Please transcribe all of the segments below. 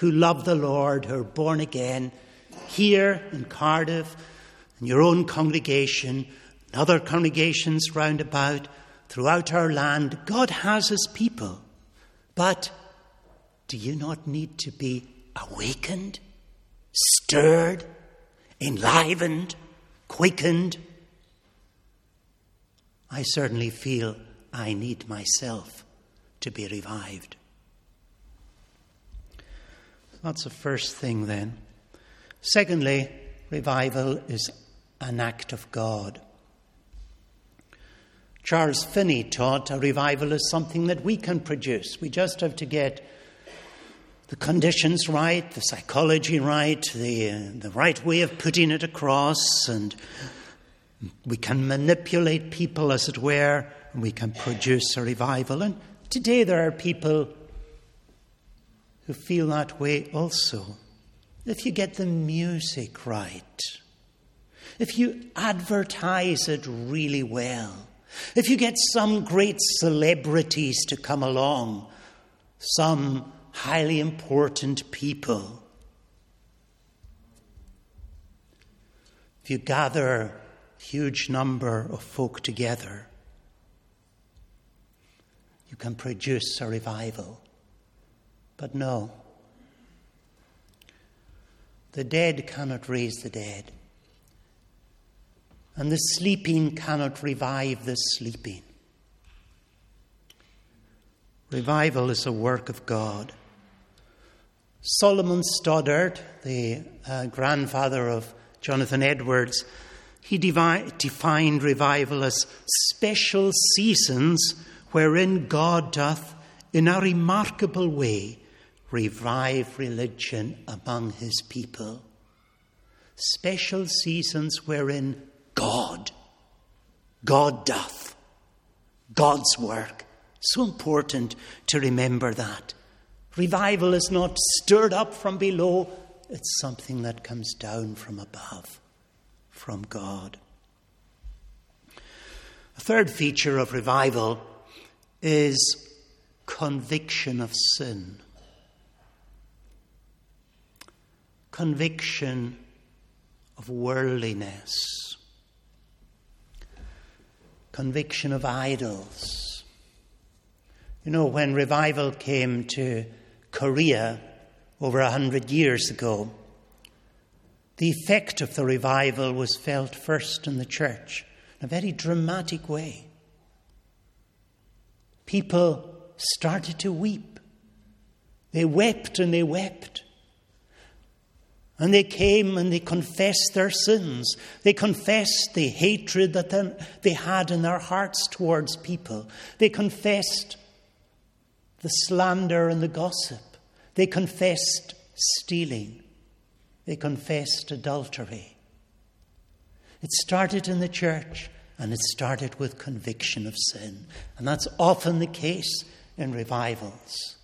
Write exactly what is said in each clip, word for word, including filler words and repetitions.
who love the Lord, who are born again, here in Cardiff, in your own congregation, and other congregations round about, throughout our land. God has his people. But do you not need to be awakened, stirred, enlivened, quickened? I certainly feel I need myself to be revived. That's the first thing then. Secondly, revival is an act of God. Charles Finney taught a revival is something that we can produce. We just have to get the conditions right, the psychology right, the, uh, the right way of putting it across, and we can manipulate people, as it were, and we can produce a revival. And today there are people who feel that way also. If you get the music right, if you advertise it really well, if you get some great celebrities to come along, some highly important people, if you gather a huge number of folk together, you can produce a revival. But no, the dead cannot raise the dead, and the sleeping cannot revive the sleeping. Revival is a work of God. Solomon Stoddard, the uh, grandfather of Jonathan Edwards, he devi- defined revival as special seasons wherein God doth, in a remarkable way, revive religion among his people. Special seasons wherein God, God doth, God's work. So important to remember that. Revival is not stirred up from below, it's something that comes down from above, from God. A third feature of revival is conviction of sin. Conviction of worldliness. Conviction of idols. You know, when revival came to Korea over a hundred years ago, the effect of the revival was felt first in the church in a very dramatic way. People started to weep. They wept and they wept. And they came and they confessed their sins. They confessed the hatred that they had in their hearts towards people. They confessed the slander and the gossip. They confessed stealing. They confessed adultery. It started in the church, and it started with conviction of sin. And that's often the case in revivals.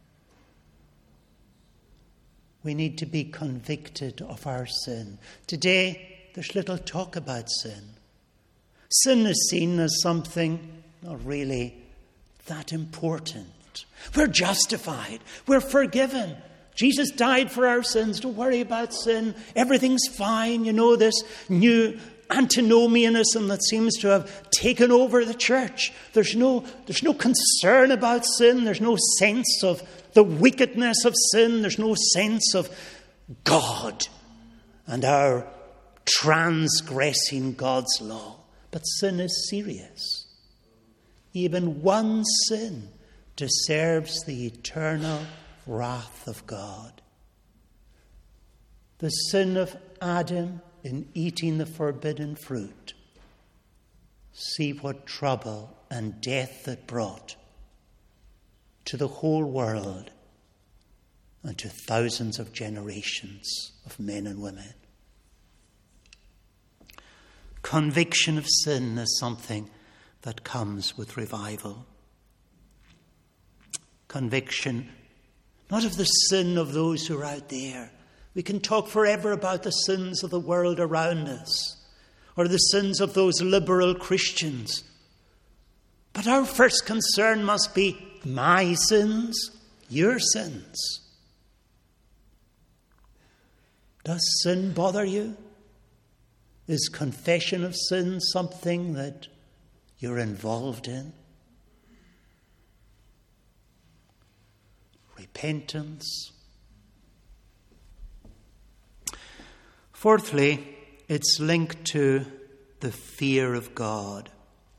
We need to be convicted of our sin. Today, there's little talk about sin. Sin is seen as something not really that important. We're justified. We're forgiven. Jesus died for our sins. Don't worry about sin. Everything's fine. You know, this new antinomianism that seems to have taken over the church. There's no, there's no concern about sin. There's no sense of the wickedness of sin. There's no sense of God and our transgressing God's law. But sin is serious. Even one sin deserves the eternal wrath of God. The sin of Adam in eating the forbidden fruit. See what trouble and death it brought to the whole world and to thousands of generations of men and women. Conviction of sin is something that comes with revival. Conviction, not of the sin of those who are out there. We can talk forever about the sins of the world around us, or the sins of those liberal Christians. But our first concern must be my sins, your sins. Does sin bother you? Is confession of sin something that you're involved in? Repentance. Fourthly, it's linked to the fear of God.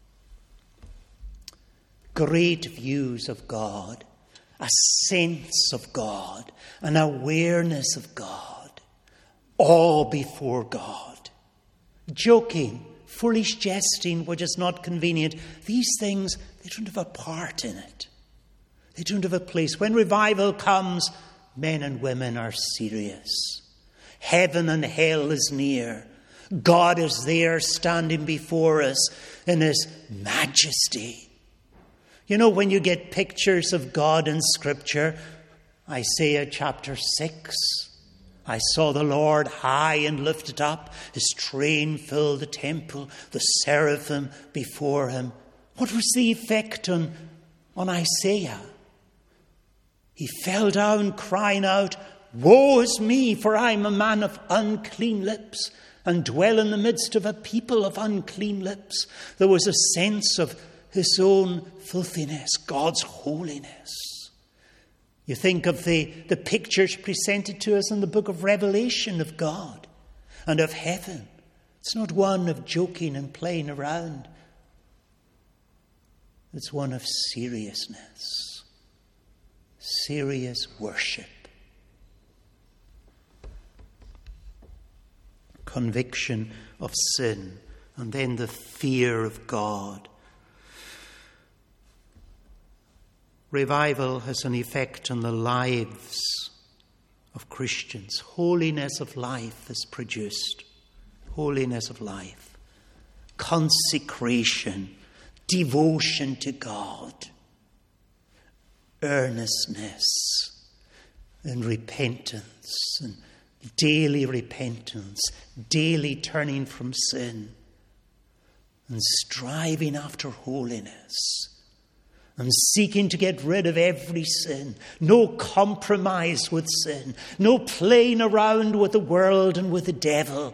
Great views of God, a sense of God, an awareness of God, all before God. Joking, foolish jesting, which is not convenient, these things, they don't have a part in it. They don't have a place. When revival comes, men and women are serious. Heaven and hell is near. God is there standing before us in his majesty. You know, when you get pictures of God in Scripture, Isaiah chapter six, I saw the Lord high and lifted up. His train filled the temple, the seraphim before him. What was the effect on, on Isaiah? He fell down crying out, "Woe is me, for I am a man of unclean lips, and dwell in the midst of a people of unclean lips." There was a sense of his own filthiness, God's holiness. You think of the, the pictures presented to us in the book of Revelation of God and of heaven. It's not one of joking and playing around. It's one of seriousness, serious worship. Conviction of sin, and then the fear of God. Revival has an effect on the lives of Christians. Holiness of life is produced. Holiness of life. Consecration. Devotion to God. Earnestness and repentance and daily repentance, daily turning from sin, and striving after holiness, and seeking to get rid of every sin. No compromise with sin, no playing around with the world and with the devil,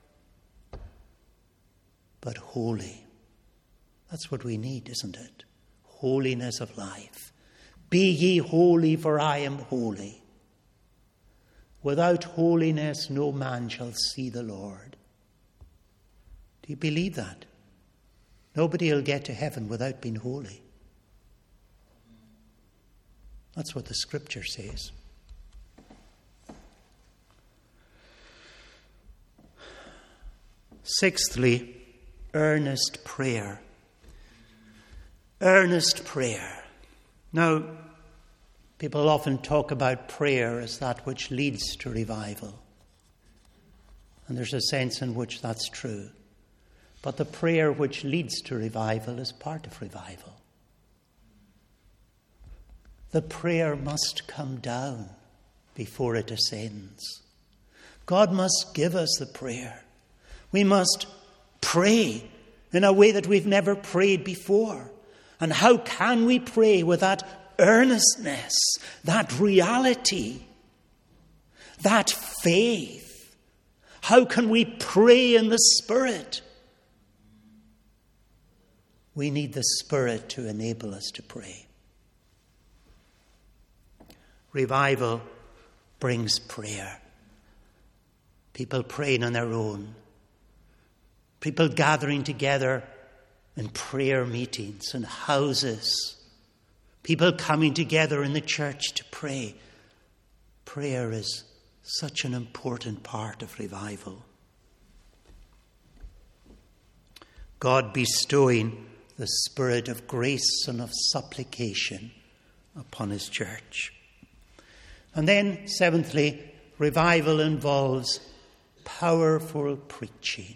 but holy. That's what we need, isn't it? Holiness of life. Be ye holy, for I am holy. Without holiness, no man shall see the Lord. Do you believe that? Nobody will get to heaven without being holy. That's what the Scripture says. Sixthly, earnest prayer. Earnest prayer. Now, people often talk about prayer as that which leads to revival. And there's a sense in which that's true. But the prayer which leads to revival is part of revival. The prayer must come down before it ascends. God must give us the prayer. We must pray in a way that we've never prayed before. And how can we pray with that earnestness, that reality, that faith? How can we pray in the Spirit? We need the Spirit to enable us to pray. Revival brings prayer. People praying on their own. People gathering together in prayer meetings and houses. People coming together in the church to pray. Prayer is such an important part of revival. God bestowing the spirit of grace and of supplication upon his church. And then, seventhly, revival involves powerful preaching.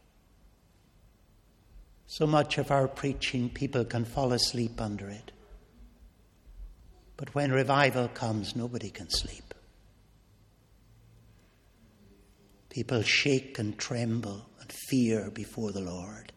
So much of our preaching, people can fall asleep under it. But when revival comes, nobody can sleep. People shake and tremble and fear before the Lord.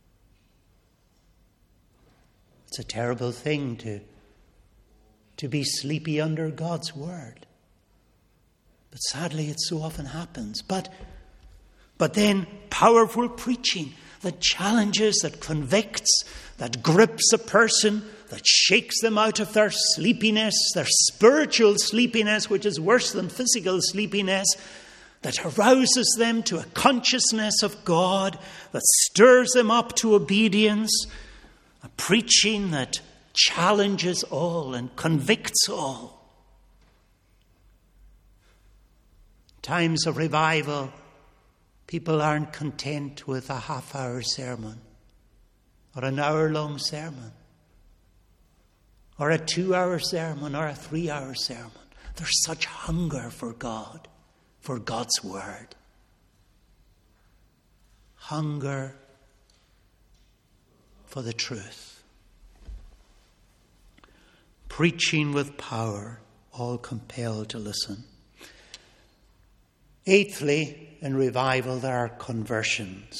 It's a terrible thing to, to be sleepy under God's word. But sadly, it so often happens. But, but then powerful preaching that challenges, that convicts, that grips a person, that shakes them out of their sleepiness, their spiritual sleepiness, which is worse than physical sleepiness, that arouses them to a consciousness of God, that stirs them up to obedience, a preaching that challenges all and convicts all. Times of revival, people aren't content with a half-hour sermon or an hour-long sermon or a two-hour sermon or a three-hour sermon. There's such hunger for God, for God's word. Hunger for the truth. Preaching with power, all compelled to listen. Eighthly, in revival, there are conversions.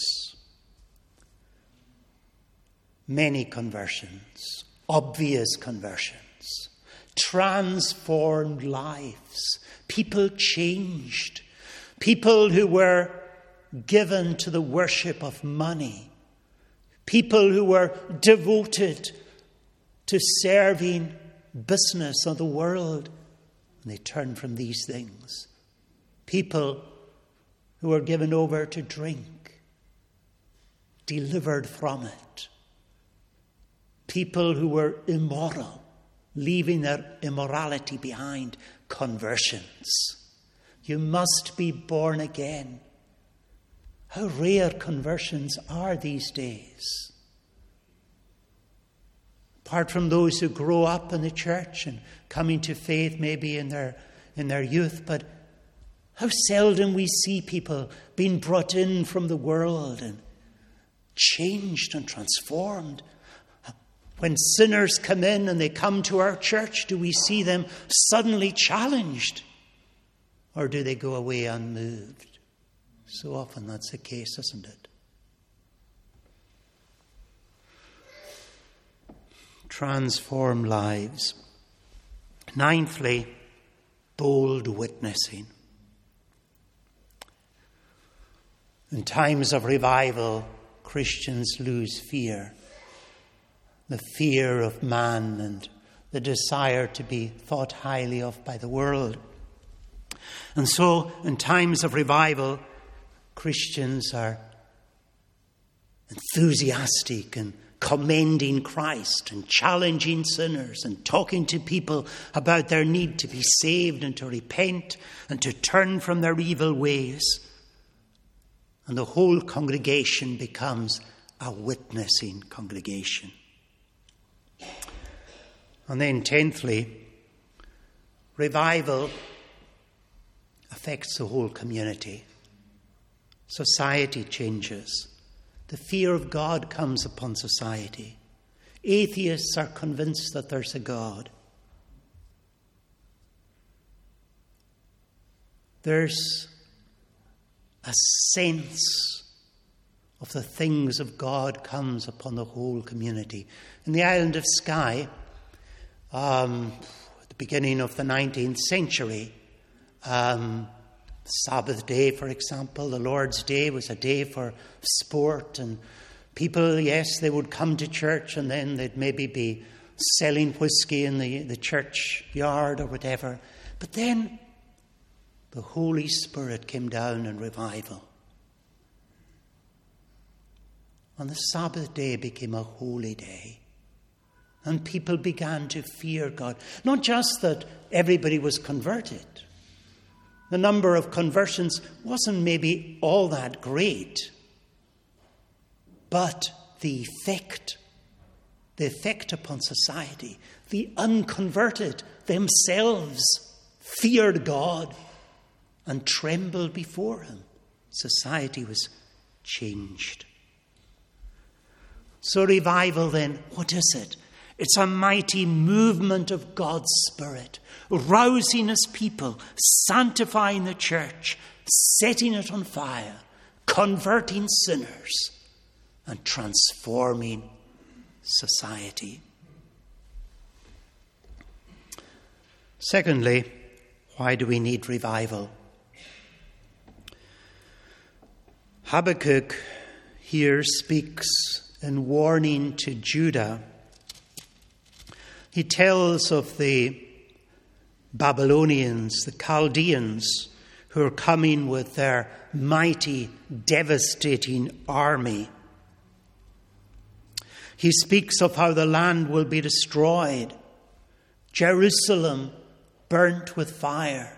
Many conversions, obvious conversions, transformed lives, people changed, people who were given to the worship of money, people who were devoted to serving business of the world, and they turned from these things. People who were given over to drink, delivered from it. People who were immoral, leaving their immorality behind, conversions. You must be born again. How rare conversions are these days. Apart from those who grow up in the church and coming to faith maybe in their in their youth, but how seldom we see people being brought in from the world and changed and transformed. When sinners come in and they come to our church, do we see them suddenly challenged? Or do they go away unmoved? So often that's the case, isn't it? Transform lives. Ninthly, bold witnessing. In times of revival, Christians lose fear. The fear of man and the desire to be thought highly of by the world. And so, in times of revival, Christians are enthusiastic and commending Christ and challenging sinners and talking to people about their need to be saved and to repent and to turn from their evil ways. And the whole congregation becomes a witnessing congregation. And then tenthly, revival affects the whole community. Society changes. The fear of God comes upon society. Atheists are convinced that there's a God. There's a sense of the things of God comes upon the whole community. In the island of Skye, um, at the beginning of the nineteenth century, um, Sabbath day, for example, the Lord's Day was a day for sport, and people, yes, they would come to church and then they'd maybe be selling whiskey in the, the church yard or whatever. But then the Holy Spirit came down in revival. And the Sabbath day became a holy day. And people began to fear God. Not just that everybody was converted. The number of conversions wasn't maybe all that great. But the effect, the effect upon society, the unconverted themselves feared God and trembled before him. Society was changed. So revival then, what is it? It's a mighty movement of God's Spirit, rousing his people, sanctifying the church, setting it on fire, converting sinners, and transforming society. Secondly, why do we need revival? Habakkuk here speaks in warning to Judah. He tells of the Babylonians, the Chaldeans, who are coming with their mighty, devastating army. He speaks of how the land will be destroyed, Jerusalem burnt with fire.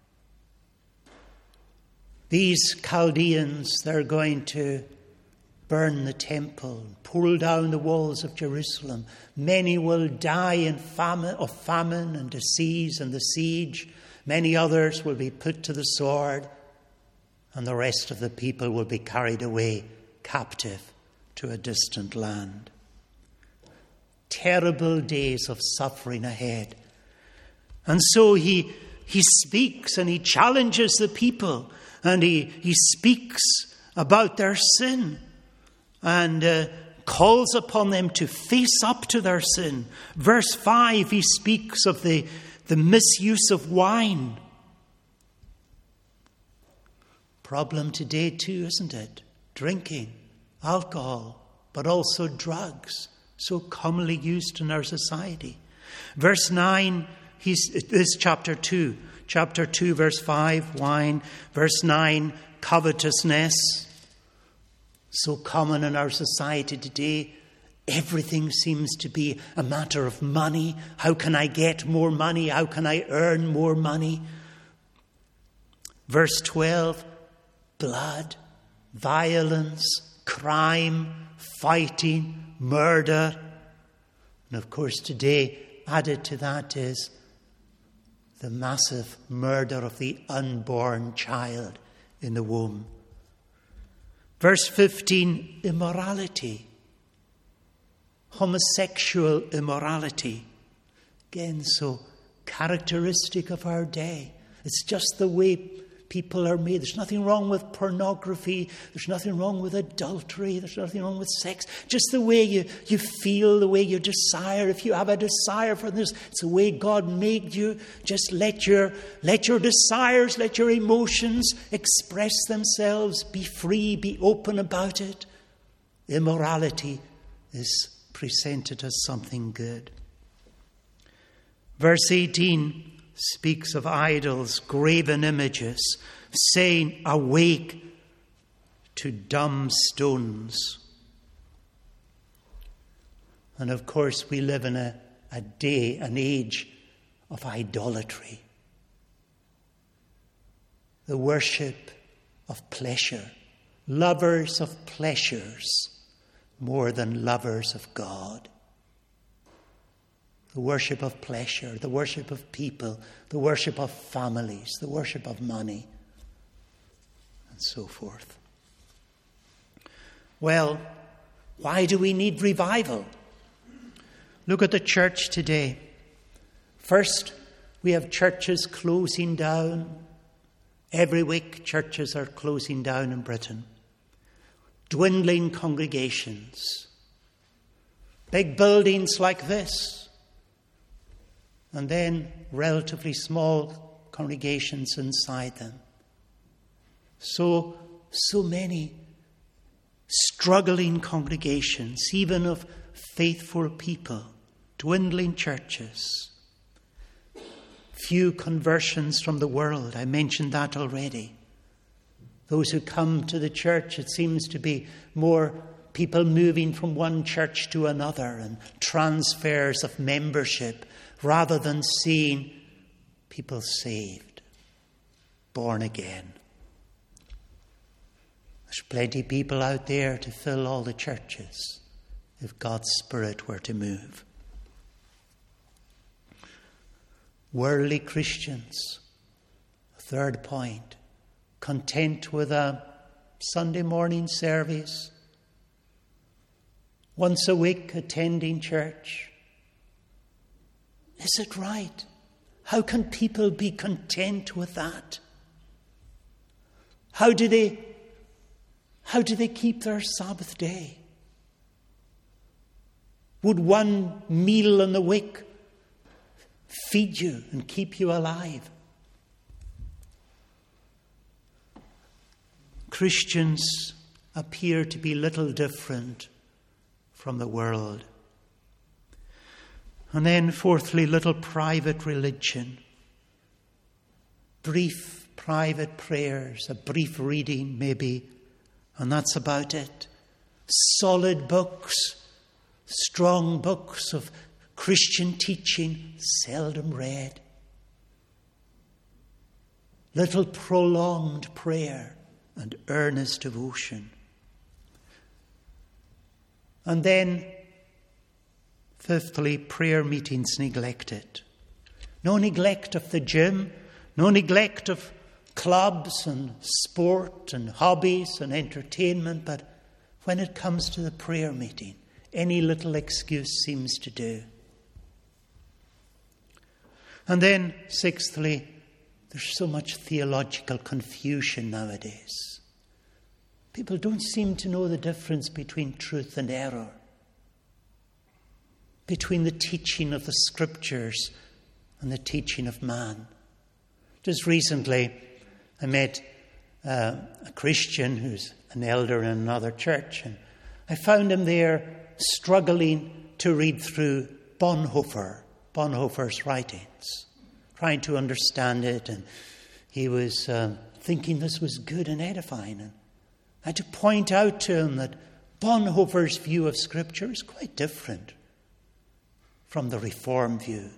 These Chaldeans, they're going to burn the temple, pull down the walls of Jerusalem. Many will die in famine, of famine and disease and the siege. Many others will be put to the sword, and the rest of the people will be carried away captive to a distant land. Terrible days of suffering ahead. And so he, he speaks and he challenges the people, and he, he speaks about their sin and uh, calls upon them to face up to their sin. Verse five, he speaks of the, the misuse of wine. Problem today too, isn't it? Drinking, alcohol, but also drugs, so commonly used in our society. Verse nine, he's, this is chapter two. Chapter two, verse five, wine. Verse nine, covetousness. So common in our society today. Everything seems to be a matter of money. How can I get more money? How can I earn more money? Verse twelve, blood, violence, crime, fighting, murder. And of course today, added to that is the massive murder of the unborn child in the womb. Verse fifteen, immorality. Homosexual immorality. Again, so characteristic of our day. It's just the way people are made. There's nothing wrong with pornography. There's nothing wrong with adultery. There's nothing wrong with sex. Just the way you, you feel, the way you desire. If you have a desire for this, it's the way God made you. Just let your, let your desires, let your emotions express themselves. Be free, be open about it. Immorality is presented as something good. Verse eighteen speaks of idols, graven images, saying, awake to dumb stones. And of course, we live in a, a day, an age of idolatry. The worship of pleasure, lovers of pleasures more than lovers of God. The worship of pleasure, the worship of people, the worship of families, the worship of money, and so forth. Well, why do we need revival? Look at the church today. First, we have churches closing down. Every week, churches are closing down in Britain. Dwindling congregations. Big buildings like this. And then relatively small congregations inside them. So, so many struggling congregations, even of faithful people, dwindling churches. Few conversions from the world. I mentioned that already. Those who come to the church, it seems to be more people moving from one church to another and transfers of membership, rather than seeing people saved, born again. There's plenty of people out there to fill all the churches if God's Spirit were to move. Worldly Christians, third point, content with a Sunday morning service, once a week attending church. Is it right? How can people be content with that? How do they, how do they keep their Sabbath day? Would one meal in the week feed you and keep you alive? Christians appear to be little different from the world. And then, fourthly, little private religion. Brief private prayers, a brief reading maybe, and that's about it. Solid books, strong books of Christian teaching, seldom read. Little prolonged prayer and earnest devotion. And then, fifthly, prayer meetings neglected. No neglect of the gym, no neglect of clubs and sport and hobbies and entertainment, but when it comes to the prayer meeting, any little excuse seems to do. And then, sixthly, there's so much theological confusion nowadays. People don't seem to know the difference between truth and error, between the teaching of the Scriptures and the teaching of man. Just recently, I met uh, a Christian who's an elder in another church, and I found him there struggling to read through Bonhoeffer, Bonhoeffer's writings, trying to understand it, and he was uh, thinking this was good and edifying. And I had to point out to him that Bonhoeffer's view of Scripture is quite different from the Reformed view.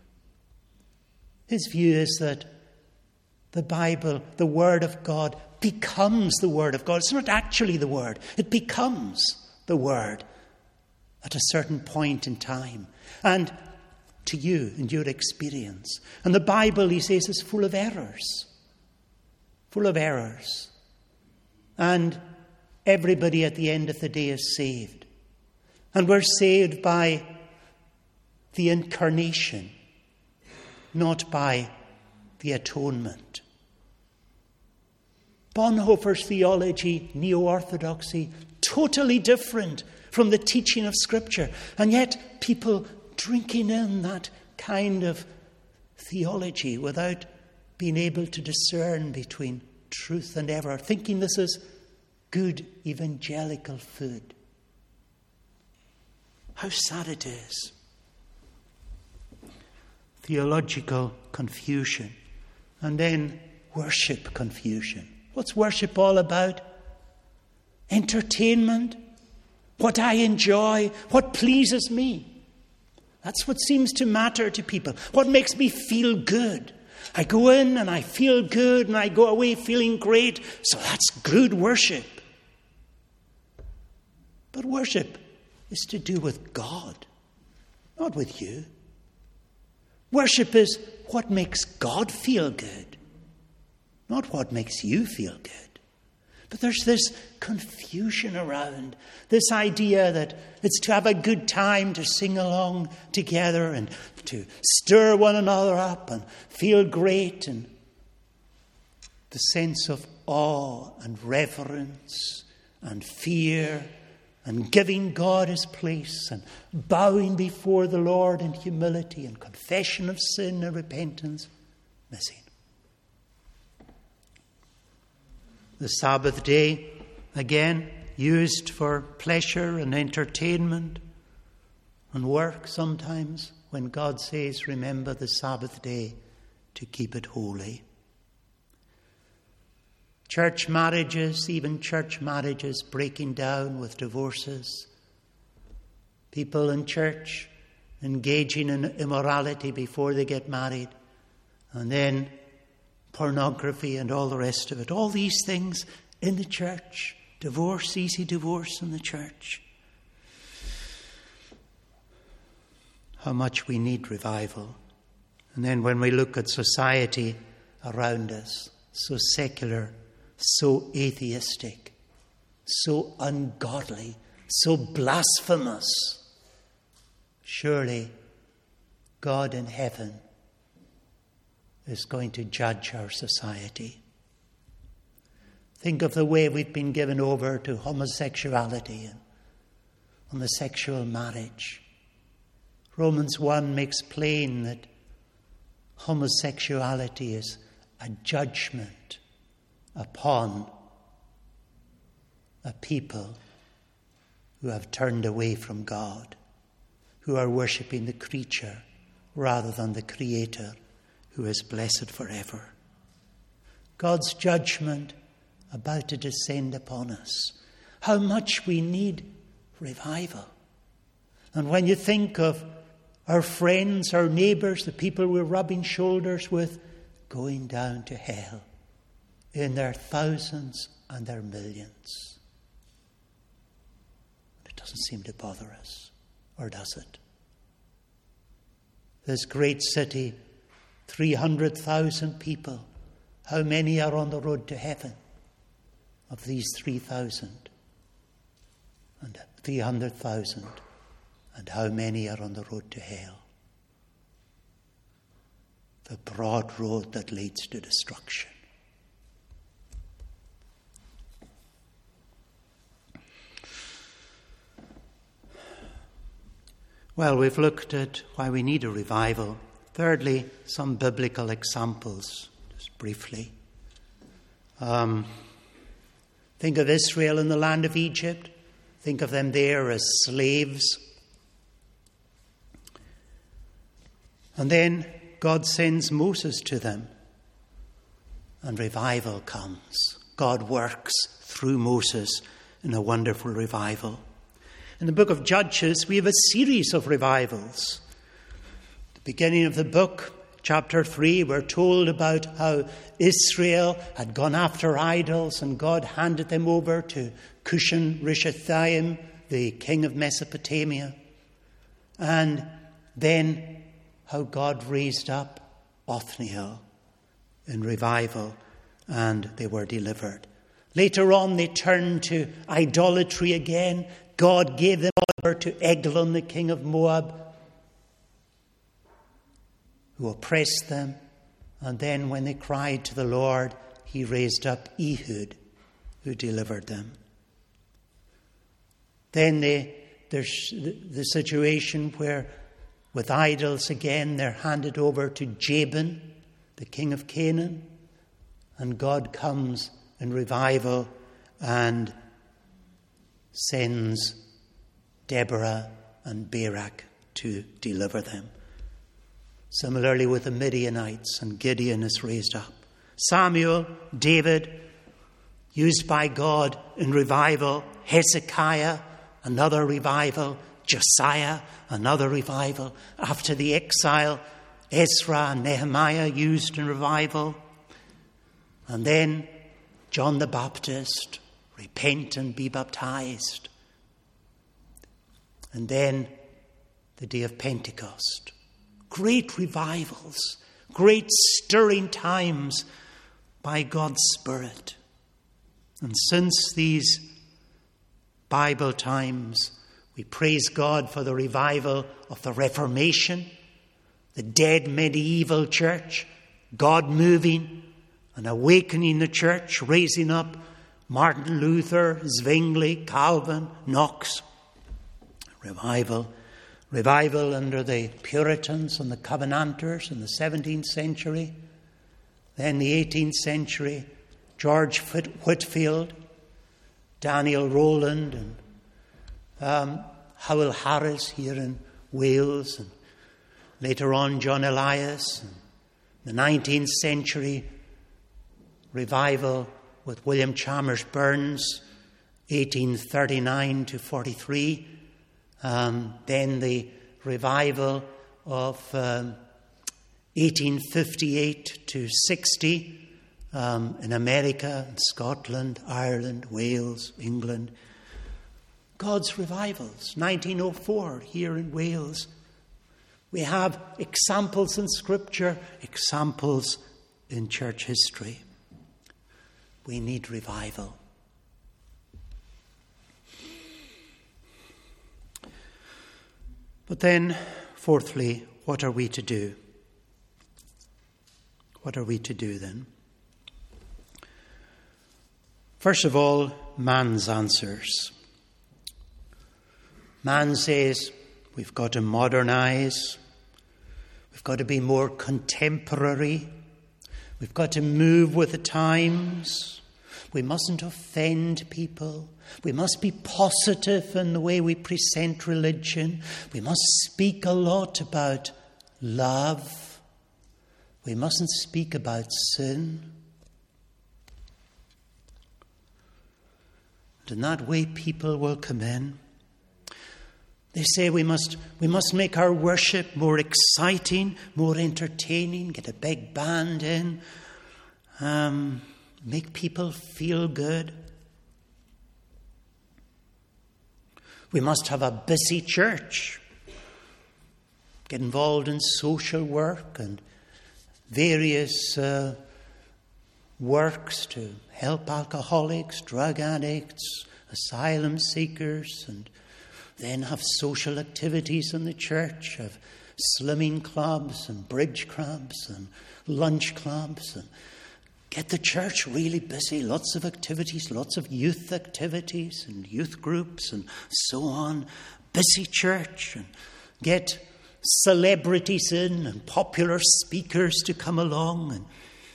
His view is that the Bible, the Word of God, becomes the Word of God. It's not actually the Word. It becomes the Word at a certain point in time. And to you and your experience. And the Bible, he says, is full of errors. Full of errors. And everybody at the end of the day is saved. And we're saved by the incarnation, not by the atonement. Bonhoeffer's theology, neo-orthodoxy, totally different from the teaching of Scripture. And yet people drinking in that kind of theology without being able to discern between truth and error, thinking this is good evangelical food. How sad it is. Theological confusion. And then worship confusion. What's worship all about? Entertainment. What I enjoy. What pleases me. That's what seems to matter to people. What makes me feel good. I go in and I feel good and I go away feeling great. So that's good worship. But worship is to do with God, not with you. Worship is what makes God feel good, not what makes you feel good. But there's this confusion around this idea that it's to have a good time, to sing along together and to stir one another up and feel great, and the sense of awe and reverence and fear and giving God his place and bowing before the Lord in humility and confession of sin and repentance missing. The Sabbath day, again, used for pleasure and entertainment and work sometimes, when God says, remember the Sabbath day to keep it holy. Church marriages, even church marriages breaking down with divorces. People in church engaging in immorality before they get married. And then pornography and all the rest of it. All these things in the church. Divorce, easy divorce in the church. How much we need revival. And then when we look at society around us, so secular, so atheistic, so ungodly, so blasphemous, surely God in heaven is going to judge our society. Think of the way we've been given over to homosexuality and homosexual marriage. Romans one makes plain that homosexuality is a judgment upon a people who have turned away from God, who are worshipping the creature rather than the Creator, who is blessed forever. God's judgment about to descend upon us. How much we need revival. And when you think of our friends, our neighbours, the people we're rubbing shoulders with, going down to hell in their thousands and their millions. It doesn't seem to bother us, or does it? This great city, three hundred thousand people. How many are on the road to heaven of these three thousand? And three hundred thousand. And how many are on the road to hell? The broad road that leads to destruction. Well, we've looked at why we need a revival. Thirdly, some biblical examples, just briefly. Um, think of Israel in the land of Egypt. Think of them there as slaves. And then God sends Moses to them, and revival comes. God works through Moses in a wonderful revival. In the book of Judges, we have a series of revivals. At the beginning of the book, chapter three, we're told about how Israel had gone after idols and God handed them over to Cushan-Rishathaim, the king of Mesopotamia. And then how God raised up Othniel in revival, and they were delivered. Later on, they turned to idolatry again. God gave them over to Eglon, the king of Moab, who oppressed them. And then when they cried to the Lord, he raised up Ehud, who delivered them. Then they, there's the situation where with idols again, they're handed over to Jabin, the king of Canaan, and God comes in revival and sends Deborah and Barak to deliver them. Similarly with the Midianites, and Gideon is raised up. Samuel, David, used by God in revival. Hezekiah, another revival. Josiah, another revival. After the exile, Ezra and Nehemiah used in revival. And then John the Baptist, repent and be baptized. And then the day of Pentecost. Great revivals, great stirring times by God's Spirit. And since these Bible times, we praise God for the revival of the Reformation, the dead medieval church, God moving and awakening the church, raising up Martin Luther, Zwingli, Calvin, Knox. Revival. Revival under the Puritans and the Covenanters in the seventeenth century. Then the eighteenth century, George Whitefield, Daniel Rowland, and um, Howell Harris here in Wales, and later on John Elias. And the nineteenth century revival with William Chalmers Burns, eighteen thirty-nine to forty-three. Um, then the revival of um, eighteen fifty-eight to sixty um, in America, in Scotland, Ireland, Wales, England. God's revivals. nineteen oh four here in Wales. We have examples in Scripture, examples in church history. We need revival. But then, fourthly, what are we to do? What are we to do then? First of all, man's answers. Man says, we've got to modernize. We've got to be more contemporary. We've got to move with the times. We mustn't offend people. We must be positive in the way we present religion. We must speak a lot about love. We mustn't speak about sin. And in that way, people will come in. They say we must we must make our worship more exciting, more entertaining, get a big band in, um, make people feel good. We must have a busy church, get involved in social work and various uh, works to help alcoholics, drug addicts, asylum seekers, and then have social activities in the church, have slimming clubs and bridge clubs and lunch clubs, and get the church really busy. Lots of activities, lots of youth activities and youth groups and so on. Busy church, and get celebrities in and popular speakers to come along. And,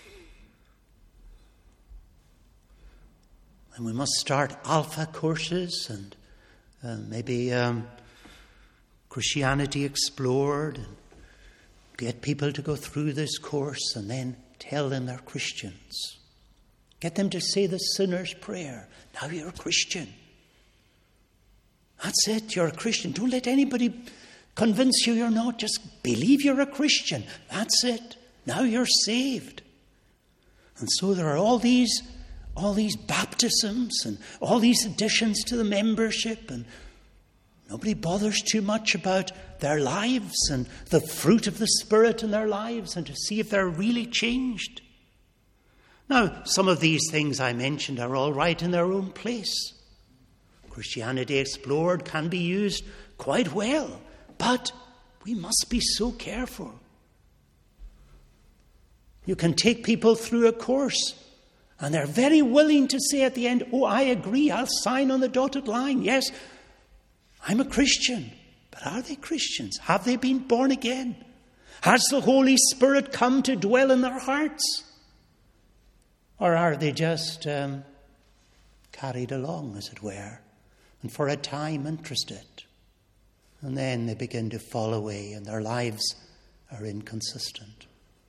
and we must start alpha courses and Uh, maybe um, Christianity Explored, and get people to go through this course and then tell them they're Christians. Get them to say the sinner's prayer. Now you're a Christian. That's it, you're a Christian. Don't let anybody convince you you're not. Just believe you're a Christian. That's it. Now you're saved. And so there are all these All these baptisms and all these additions to the membership, and nobody bothers too much about their lives and the fruit of the Spirit in their lives and to see if they're really changed. Now, some of these things I mentioned are all right in their own place. Christianity Explored can be used quite well, but we must be so careful. You can take people through a course, and they're very willing to say at the end, oh, I agree, I'll sign on the dotted line. Yes, I'm a Christian. But are they Christians? Have they been born again? Has the Holy Spirit come to dwell in their hearts? Or are they just um, carried along, as it were, and for a time interested? And then they begin to fall away and their lives are inconsistent.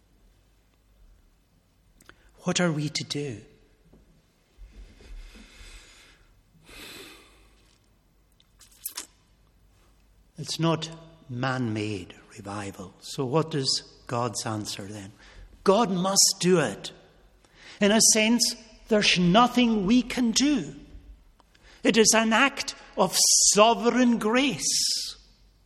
What are we to do? It's not man-made revival. So what is God's answer then? God must do it. In a sense, there's nothing we can do. It is an act of sovereign grace.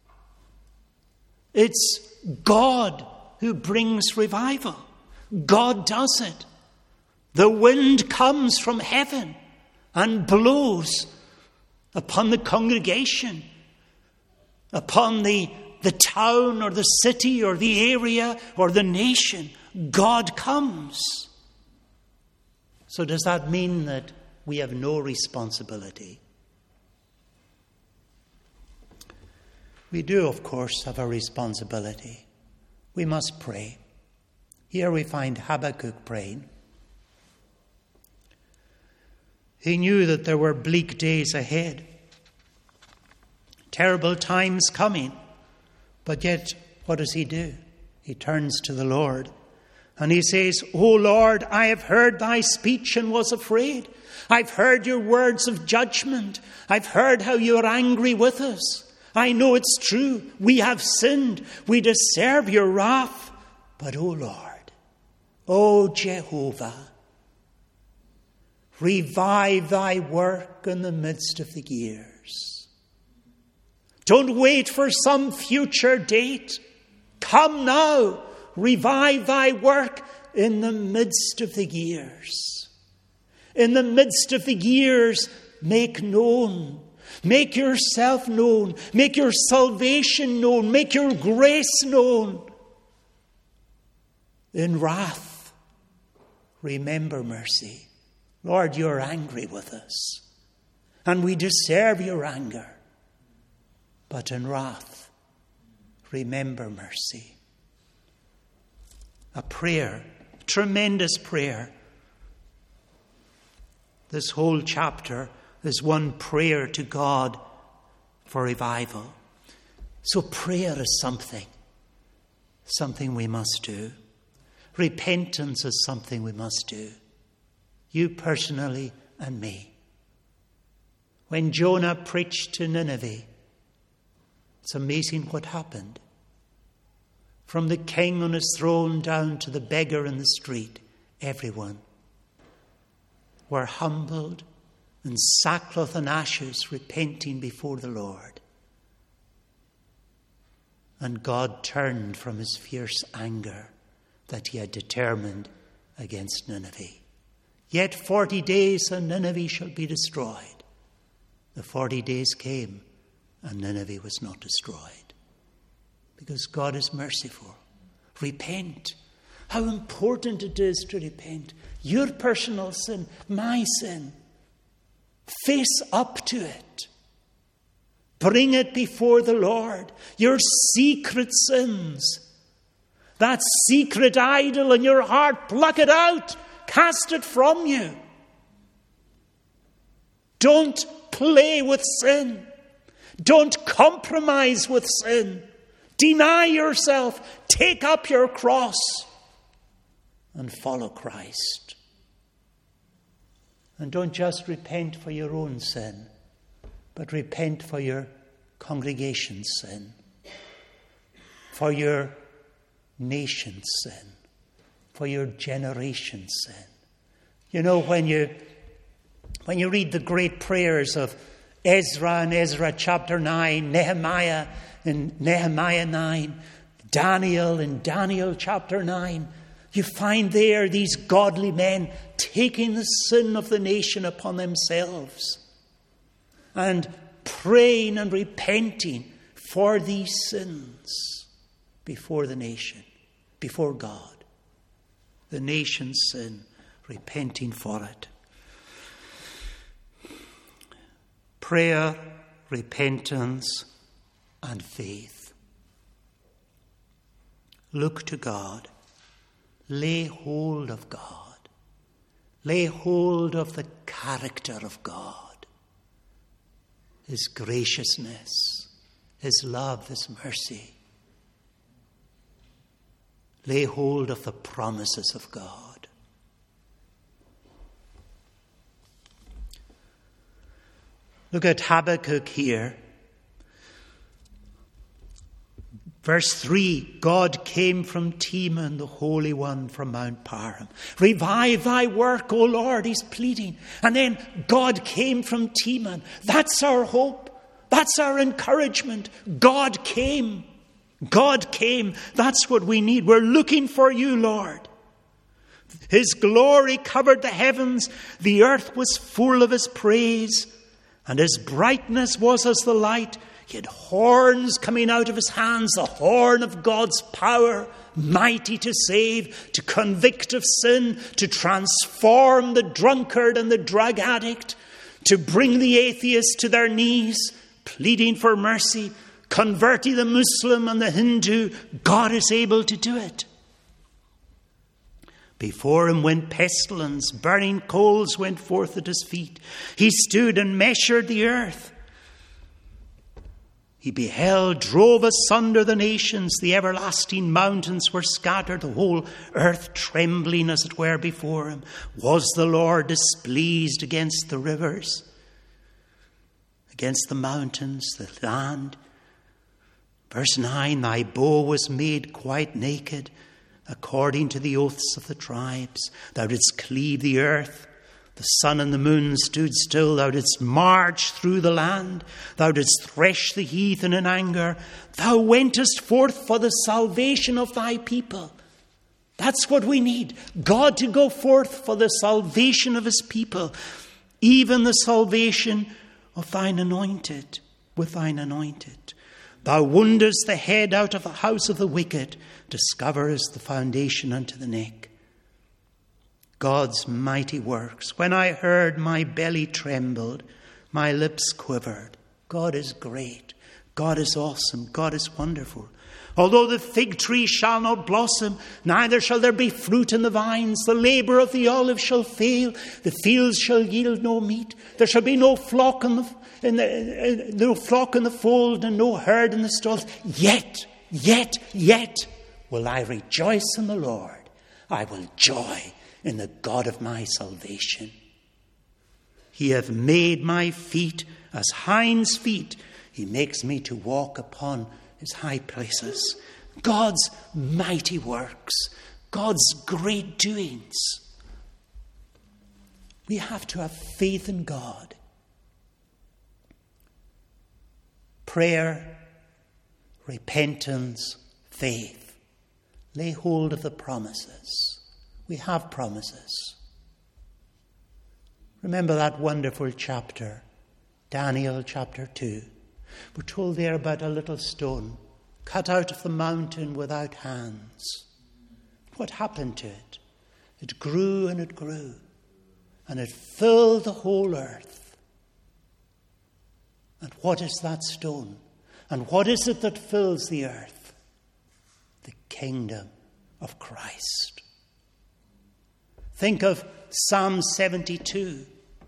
It's God who brings revival. God does it. The wind comes from heaven and blows upon the congregation, upon the, the town or the city or the area or the nation. God comes. So does that mean that we have no responsibility? We do, of course, have a responsibility. We must pray. Here we find Habakkuk praying. He knew that there were bleak days ahead, terrible times coming. But yet, what does he do? He turns to the Lord and he says, O Lord, I have heard thy speech and was afraid. I've heard your words of judgment. I've heard how you are angry with us. I know it's true. We have sinned. We deserve your wrath. But, O Lord, O Jehovah, revive thy work in the midst of the years. Don't wait for some future date. Come now, revive thy work in the midst of the years. In the midst of the years, make known. Make yourself known. Make your salvation known. Make your grace known. In wrath, remember mercy. Lord, you're angry with us, and we deserve your anger. But in wrath, remember mercy. A prayer, a tremendous prayer. This whole chapter is one prayer to God for revival. So prayer is something, something we must do. Repentance is something we must do. You personally and me. When Jonah preached to Nineveh, it's amazing what happened. From the king on his throne down to the beggar in the street, everyone were humbled in sackcloth and ashes, repenting before the Lord. And God turned from his fierce anger that he had determined against Nineveh. Yet forty days and Nineveh shall be destroyed. The forty days came and Nineveh was not destroyed. Because God is merciful. Repent. How important it is to repent. Your personal sin, my sin. Face up to it. Bring it before the Lord. Your secret sins. That secret idol in your heart, pluck it out. Cast it from you. Don't play with sin. Don't compromise with sin. Deny yourself. Take up your cross and follow Christ. And don't just repent for your own sin, but repent for your congregation's sin, for your nation's sin, for your generation's sin. You know, when you when you read the great prayers of Ezra in Ezra chapter nine, Nehemiah in Nehemiah nine, Daniel in Daniel chapter nine, you find there these godly men taking the sin of the nation upon themselves and praying and repenting for these sins before the nation, before God. The nation's sin, repenting for it. Prayer, repentance, and faith. Look to God. Lay hold of God. Lay hold of the character of God. His graciousness, His love, His mercy. Lay hold of the promises of God. Look at Habakkuk here. Verse three, God came from Teman, the Holy One from Mount Paran. Revive thy work, O Lord, he's pleading. And then God came from Teman. That's our hope. That's our encouragement. God came. God came. That's what we need. We're looking for you, Lord. His glory covered the heavens. The earth was full of his praise. And his brightness was as the light. He had horns coming out of his hands, the horn of God's power, mighty to save, to convict of sin, to transform the drunkard and the drug addict, to bring the atheist to their knees, pleading for mercy, converting the Muslim and the Hindu. God is able to do it. Before him went pestilence, burning coals went forth at his feet. He stood and measured the earth. He beheld, drove asunder the nations. The everlasting mountains were scattered, the whole earth trembling as it were before him. Was the Lord displeased against the rivers, against the mountains, the land? Verse nine, thy bow was made quite naked, according to the oaths of the tribes. Thou didst cleave the earth. The sun and the moon stood still. Thou didst march through the land. Thou didst thresh the heathen in anger. Thou wentest forth for the salvation of thy people. That's what we need. God to go forth for the salvation of his people. Even the salvation of thine anointed, with thine anointed. Thou woundest the head out of the house of the wicked. Discoverest the foundation unto the neck. God's mighty works. When I heard, my belly trembled, my lips quivered. God is great. God is awesome. God is wonderful. Although the fig tree shall not blossom, neither shall there be fruit in the vines, the labour of the olive shall fail, the fields shall yield no meat, there shall be no flock in the, in the, uh, no flock in the fold, and no herd in the stalls. Yet, yet, yet will I rejoice in the Lord. I will joy in the God of my salvation. He hath made my feet as hinds' feet. He makes me to walk upon his high places. God's mighty works, God's great doings. We have to have faith in God. Prayer, repentance, faith. Lay hold of the promises. We have promises. Remember that wonderful chapter, Daniel chapter two. We're told there about a little stone cut out of the mountain without hands. What happened to it? It grew and it grew, and it filled the whole earth. And what is that stone? And what is it that fills the earth? The kingdom of Christ. Think of Psalm seventy-two.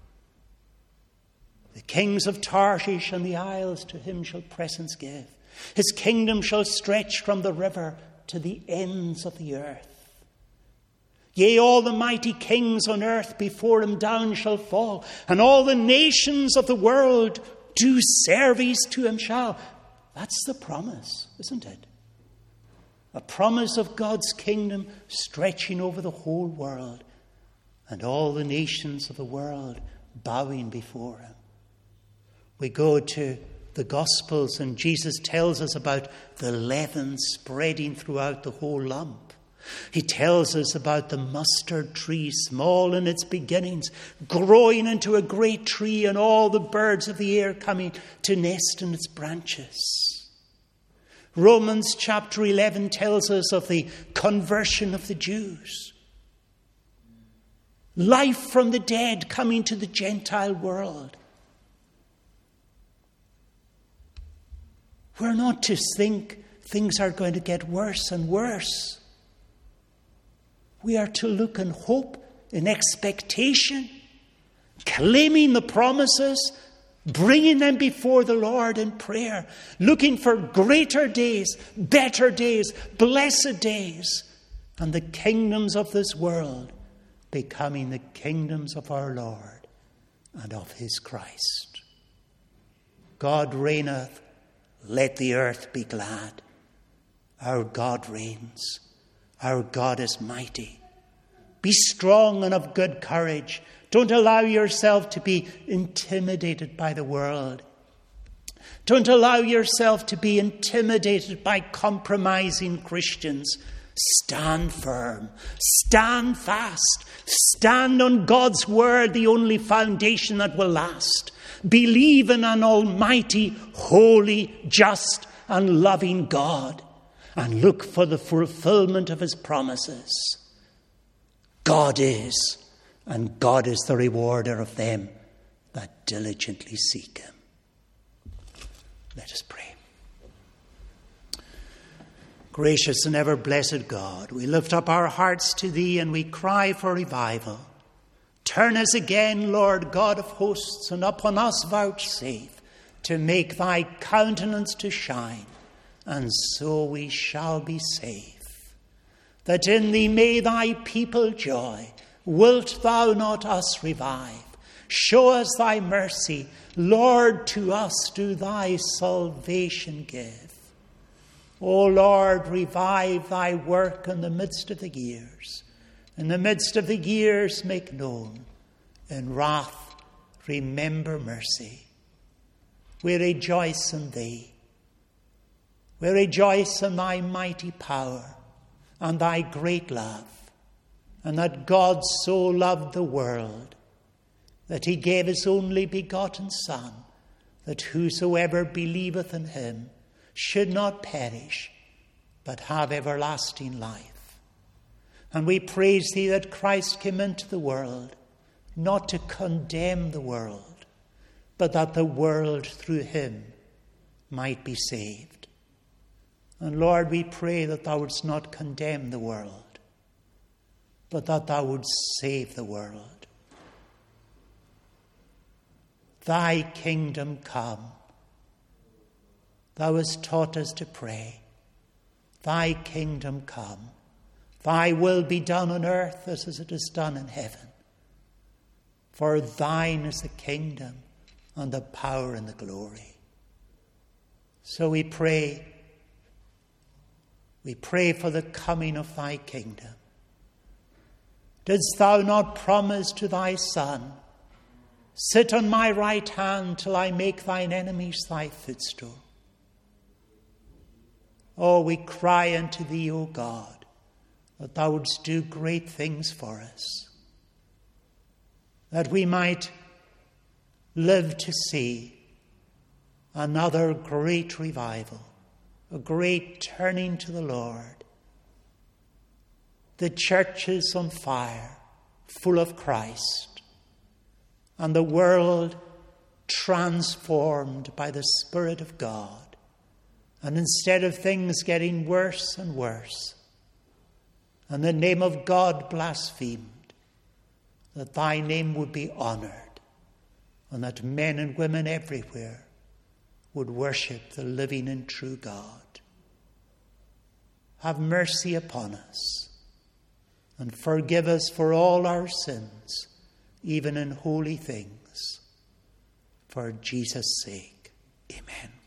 The kings of Tarshish and the isles to him shall presents give. His kingdom shall stretch from the river to the ends of the earth. Yea, all the mighty kings on earth before him down shall fall, and all the nations of the world do service to him shall. That's the promise, isn't it? A promise of God's kingdom stretching over the whole world, and all the nations of the world bowing before him. We go to the Gospels and Jesus tells us about the leaven spreading throughout the whole lump. He tells us about the mustard tree, small in its beginnings, growing into a great tree, and all the birds of the air coming to nest in its branches. Romans chapter eleven tells us of the conversion of the Jews. Life from the dead coming to the Gentile world. We're not to think things are going to get worse and worse. We are to look in hope, in expectation, claiming the promises, bringing them before the Lord in prayer, looking for greater days, better days, blessed days, and the kingdoms of this world becoming the kingdoms of our Lord and of his Christ. God reigneth. Let the earth be glad. Our God reigns. Our God is mighty. Be strong and of good courage. Don't allow yourself to be intimidated by the world. Don't allow yourself to be intimidated by compromising Christians. Stand firm. Stand fast. Stand on God's word, the only foundation that will last. Believe in an almighty, holy, just, and loving God, and look for the fulfillment of his promises. God is, and God is the rewarder of them that diligently seek him. Let us pray. Gracious and ever blessed God, we lift up our hearts to thee and we cry for revival. Turn us again, Lord God of hosts, and upon us vouchsafe to make thy countenance to shine, and so we shall be safe. That in thee may thy people joy. Wilt thou not us revive? Show us thy mercy. Lord, to us do thy salvation give. O Lord, revive thy work in the midst of the years. In the midst of the years make known. In wrath remember mercy. We rejoice in thee. We rejoice in thy mighty power and thy great love, and that God so loved the world that he gave his only begotten Son, that whosoever believeth in him should not perish, but have everlasting life. And we praise thee that Christ came into the world, not to condemn the world, but that the world through him might be saved. And Lord, we pray that thou wouldst not condemn the world, but that thou wouldst save the world. Thy kingdom come. Thou hast taught us to pray. Thy kingdom come. Thy will be done on earth as it is done in heaven. For thine is the kingdom and the power and the glory. So we pray, we pray for the coming of thy kingdom. Didst thou not promise to thy Son, sit on my right hand till I make thine enemies thy footstool? Oh, we cry unto thee, O God, that thou wouldst do great things for us, that we might live to see another great revival, a great turning to the Lord. The church is on fire, full of Christ, and the world transformed by the Spirit of God. And instead of things getting worse and worse, and the name of God blasphemed, that thy name would be honored, and that men and women everywhere would worship the living and true God. Have mercy upon us, and forgive us for all our sins, even in holy things. For Jesus' sake, amen.